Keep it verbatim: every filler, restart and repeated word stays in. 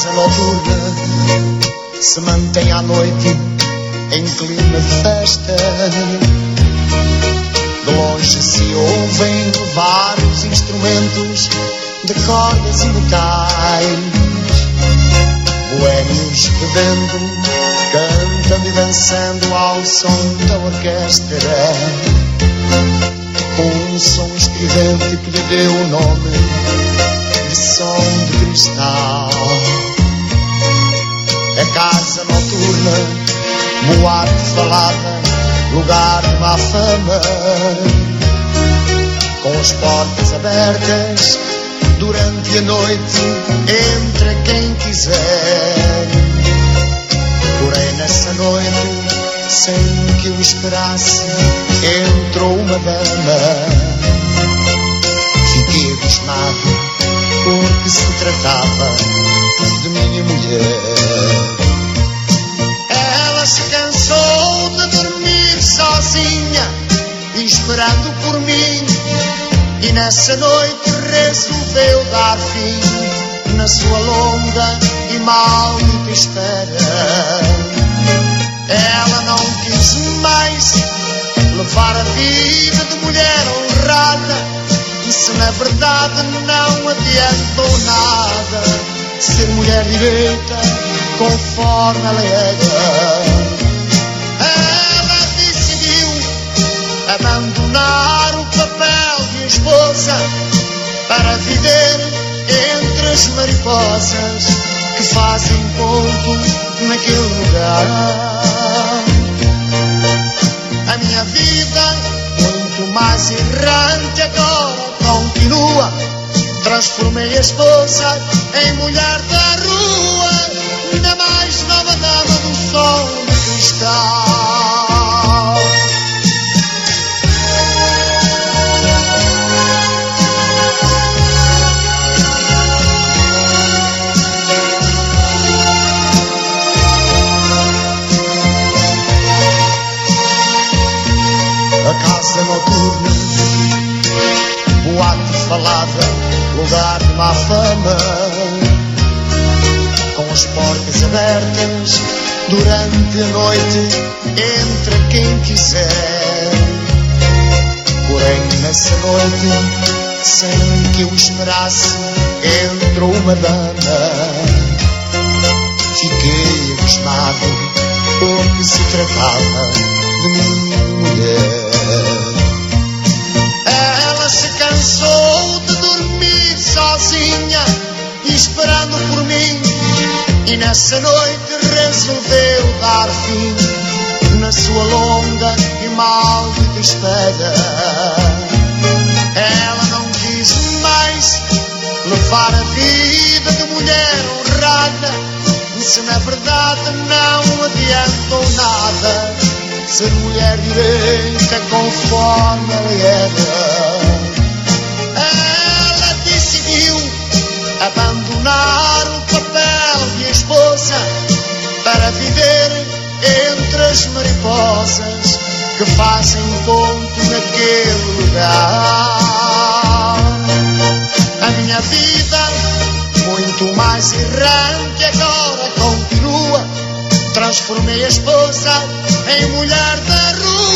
casa noturna se mantém à noite em clima de festa. De longe se ouvem vários instrumentos de cordas e metais. Boémios bebendo, cantando e dançando ao som da orquestra. Um som estridente que lhe deu o nome de som de cristal. É casa noturna, boate falada, lugar de má fama, com as portas abertas durante a noite, entra quem quiser. Porém nessa noite, sem que eu esperasse, entrou uma dama. Fiquei abismado, porque se tratava de minha mulher. Ela se cansou de dormir sozinha, esperando por mim, e nessa noite resolveu dar fim na sua longa e maldita espera. Ela não quis mais levar a vida de mulher honrada, e se na verdade não adiantou nada ser mulher direita conforme ela era. Ela decidiu abandonar o papel de esposa para viver entre as mariposas que fazem ponto naquele lugar. A minha vida, muito mais errante agora, continua. Transformei a esposa em mulher da rua, na mais nova dama do som de cristal. A casa noturna, boate falada, lugar de má fama, com as portas abertas durante a noite, entra quem quiser. Porém nessa noite, sem que eu esperasse, entrou uma dama. Fiquei abismado, porque se tratava de minha mulher. Ela se cansou de dormir sozinha, esperando por mim, e nessa noite resolveu dar fim na sua longa e maldita espera. Ela não quis mais levar a vida de mulher honrada, se na verdade não adiantou nada ser mulher direita conforme ela era. Ela decidiu abandonar o papel de esposa para viver entre as mariposas que fazem ponto naquele lugar. A minha vida, muito mais errante agora, continua. Transformei a esposa em mulher da rua,